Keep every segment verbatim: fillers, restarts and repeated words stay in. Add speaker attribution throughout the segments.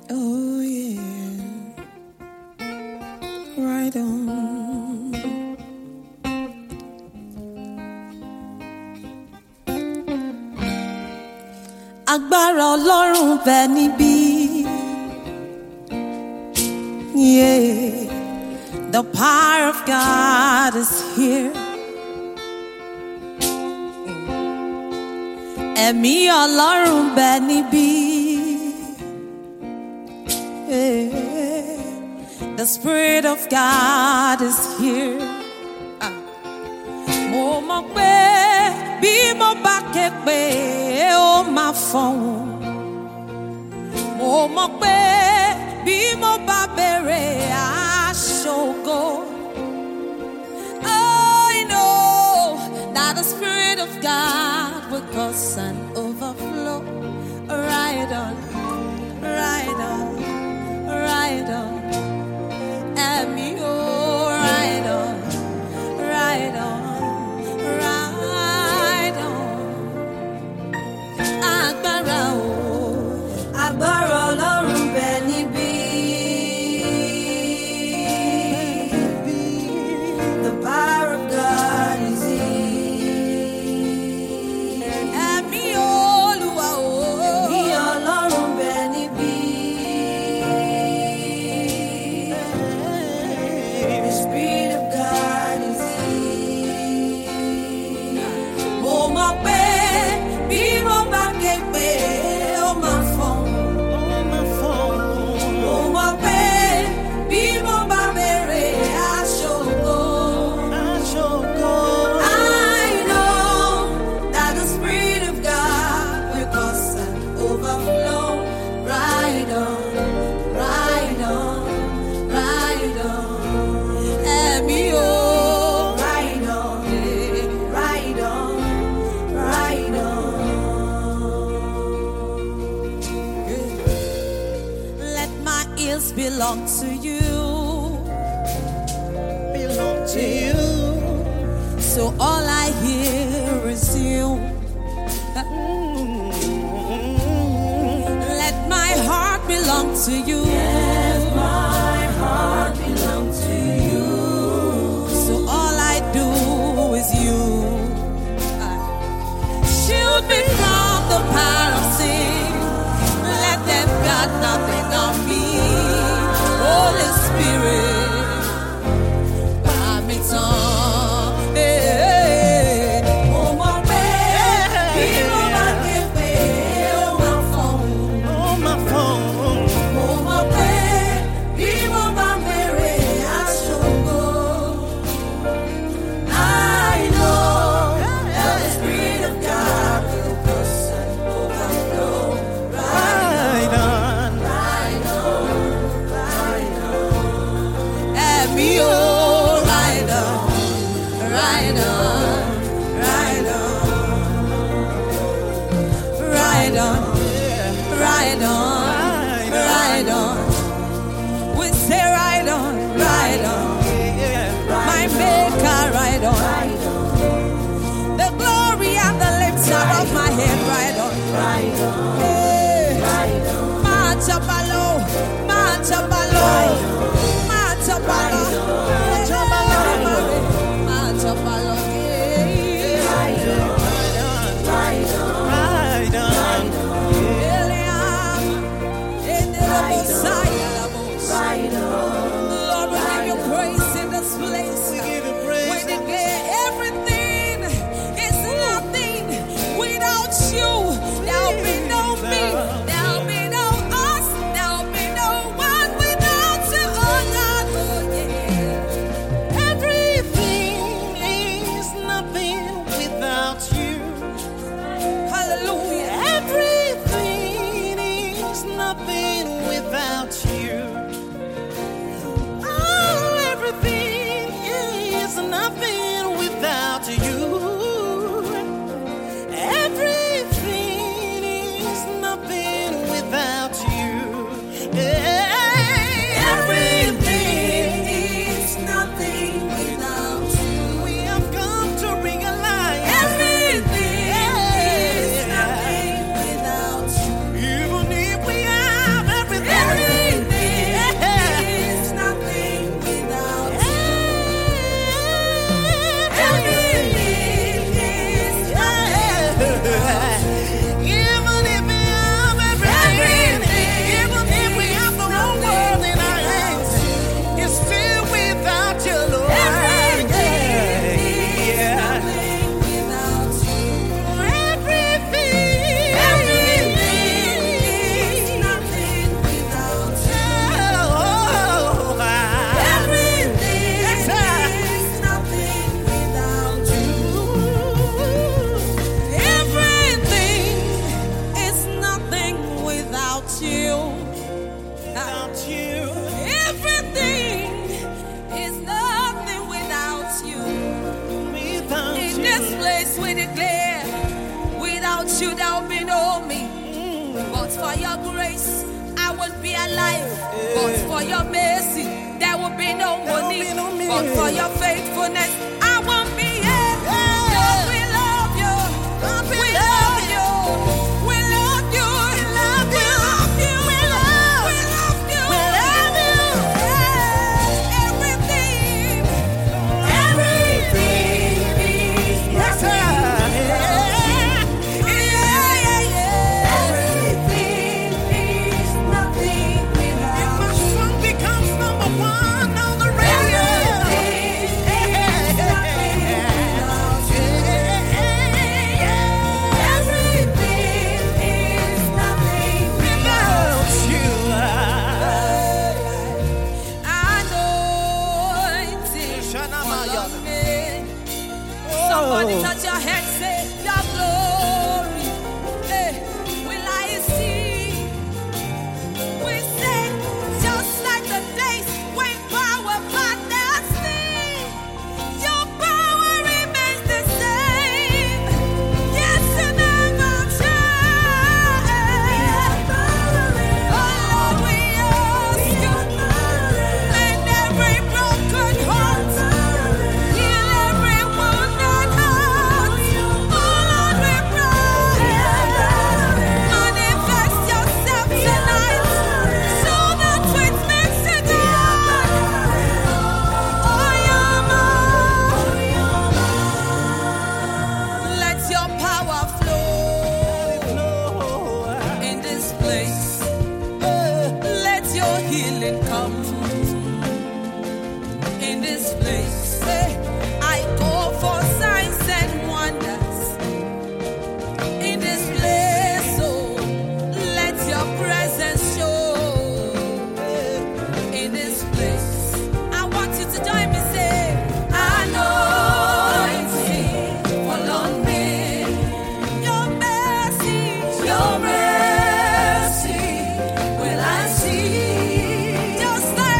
Speaker 1: Oh yeah, right on. Agbára Ọlọ́run bẹ níbí. Yeah, the power of God is here. Ẹ̀mí Ọlọ́run bẹ níbí. Yeah, the Spirit of God is here. Mo mọ̀ pé bí mo bá ké pé ó máa fọhùn. Mo mọ̀ pé bí mo bá béèrè á ṣògo. I know that the Spirit of God will cause an overflow. Right on, right on, right on. Ẹ̀mí o, right on, right on. Agbára Ọlọ́run bẹ níbí. The power of God is here. Ẹ̀mí Olúwa o. Ẹ̀mí Ọlọ́run bẹ níbí. The Spirit of God is here. Mo mọ̀ pé bí mo bá ké pé ó máa fọhùn. Belong to you,
Speaker 2: belong to you.
Speaker 1: So all I hear is you. Let my heart belong to you.
Speaker 2: Let my heart belong to you.
Speaker 1: So all I do is you. Shield me from the power of sin. Let them got nothing on me. Holy Spirit, buy me some. Hey, oh my baby, be my baby, oh my phone,
Speaker 2: oh my phone,
Speaker 1: oh my baby, be my baby, I should go. I know that the Spirit of God will cause an overflow.
Speaker 2: Right on,
Speaker 1: right on. Me oh, right on, right on, right on, right on, right on, right on. We say right on, right on, my Maker, right on. The glory and the lifter of my head, right on, right on. Machabalo, Machabalo. Machabalo, Machabalo, Machabalo, right on, right on,
Speaker 2: right on,
Speaker 1: right on. Lord, we give you praise in this place.
Speaker 2: We give you praise.
Speaker 1: We declare everything is nothing without you. There will be no me. should have been on me. But for your grace, I would be alive. But for your mercy, there would be no money. But for your faithfulness, I won't be here. Lord, we love you. We love you. We love you. We love you. We love you. We love you. Everything. Everything is nothing. Somebody touch your head, say your glory. Hey, will I see? We say, just like the days when power partners sing, your power remains the same. Yes, you never change. Oh Lord, we ask you, mend every broken heart, heal every wounded heart. Oh Lord, we pray, manifest yourself tonight, so that it makes it good. Oh Yama, let your power flow in this place. Let your healing come in this place. I call for signs and wonders in this place. Oh, let your presence show in this place. I want you to join me, say, anointing fall on me. Your mercy, your mercy will I see. Just like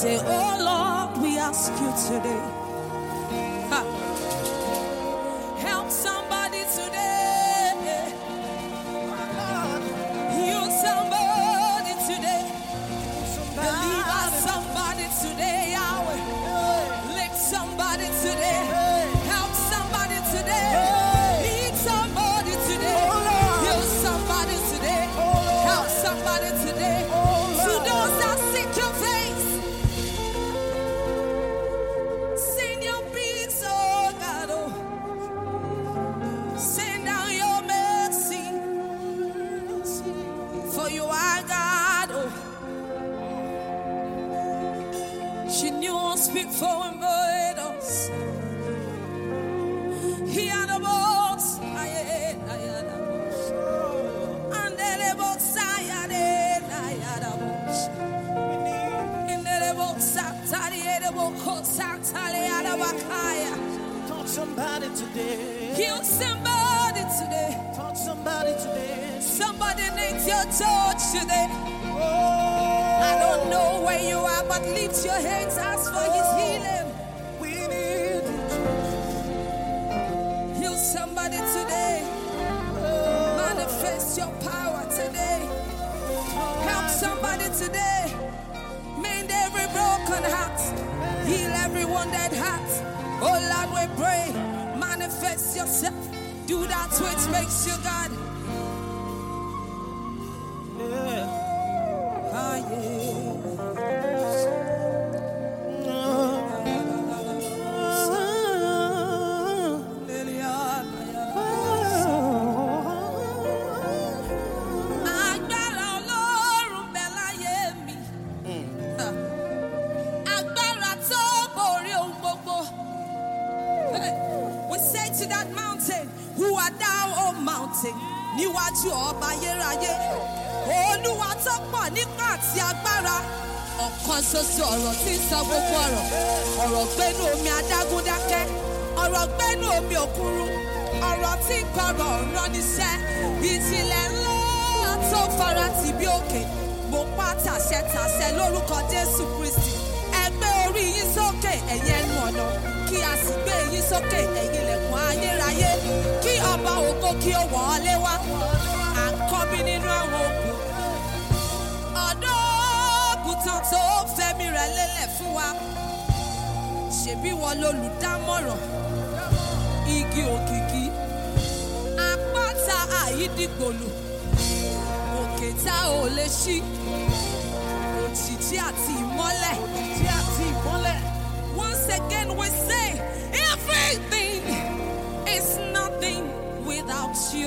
Speaker 1: Say, oh Lord, we ask you today. Ha. Help somebody today. Heal somebody today. Deliver somebody today, Yahweh. Lift somebody today. Help somebody today. Lead somebody today. Heal somebody today. Help somebody today. To those that seek your face, send your peace, oh God. Oh. Send down your mercy. For you are God. Oh. She knew on speak for him, but us. He had a box. I had a box. And then a box. I had a box. In the box, I had a box. I had a box.
Speaker 3: Touch somebody today.
Speaker 1: Heal somebody today.
Speaker 3: Touch somebody today.
Speaker 1: Somebody needs your touch today. I don't know where you are, but lift your hands, ask for his healing.
Speaker 3: We need you.
Speaker 1: Heal somebody today. Manifest your power today. Help somebody today. Mend every broken heart. Heal every wounded heart. Oh Lord, we pray. Manifest yourself. Do that which makes you God.
Speaker 3: Yeah.
Speaker 1: Ah, yeah. Agbára Ọlọ́run bẹ láyé mi. Agbára tó borí ohun gbogbo. Hey, we say to that mountain, who art thou, O mountain? Níwájú ọba ayérayé. Olúwa tó pọ̀ nípa àti agbára. Ọ̀kan ṣoṣo ọ̀rọ̀ tí ń sọ gbogbo ọ̀rọ̀. Ọ̀rọ̀ gbénú omi adágún dákẹ́. Ọ̀rọ̀ gbénú omi òkúrú. Ọ̀rọ̀ tí ń gbọ́rọ̀ ọ̀rọ̀ níṣẹ́. Ìjìnlẹ̀ ńlá tó fara tì bí òkè. Mo pa tàṣẹ tàṣẹ lórúkọ Jésù Kristi. Ẹ gbé orí yín sókè ẹ̀yin ẹnu ọ̀nà. Kí a sì gbé yín sókè ẹ̀yin ilẹ̀kùn ayérayé. Kí ọba ògo kí ó wọlé wá. Àkọ́bí nínú àwọn ogun. Ọ̀dọ́ ògùntàn tó fẹ́mi rẹ̀ lélẹ̀ fún wa. Ṣèbí wọn lolùdámọ̀ràn. Igi òkìkí. Àpáta àyídìgbòlù. Òkè tá ò lè ṣí. Òjìji àti ìmọ́lẹ̀.
Speaker 3: Tí a ti mọ́lẹ̀.
Speaker 1: Once again we say, everything is nothing without you.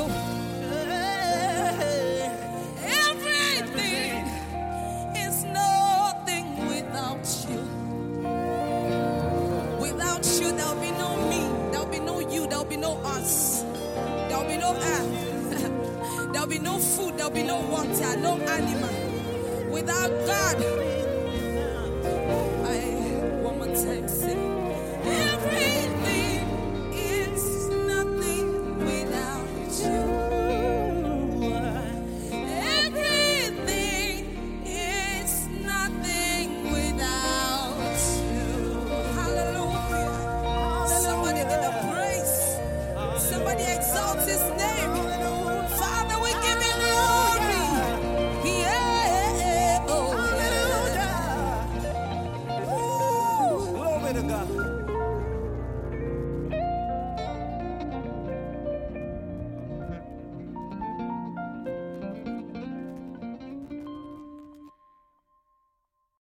Speaker 1: Everything is nothing without you. Without you, there'll be no me, there'll be no you, there'll be no us. There'll be no earth. There'll be no food, there'll be no water, no animal. Without God,